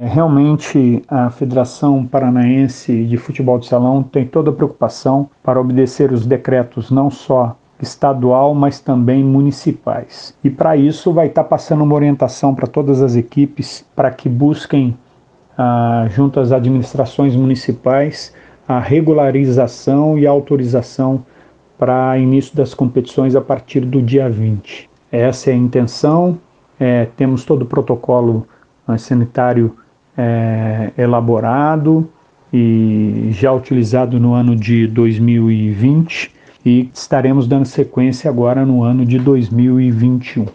Realmente, a Federação Paranaense de Futebol de Salão tem toda a preocupação para obedecer os decretos não só estadual, mas também municipais. E para isso vai estar passando uma orientação para todas as equipes para que busquem, junto às administrações municipais, a regularização e a autorização para início das competições a partir do dia 20. Essa é a intenção. Temos todo o protocolo sanitário elaborado e já utilizado no ano de 2020 e estaremos dando sequência agora no ano de 2021.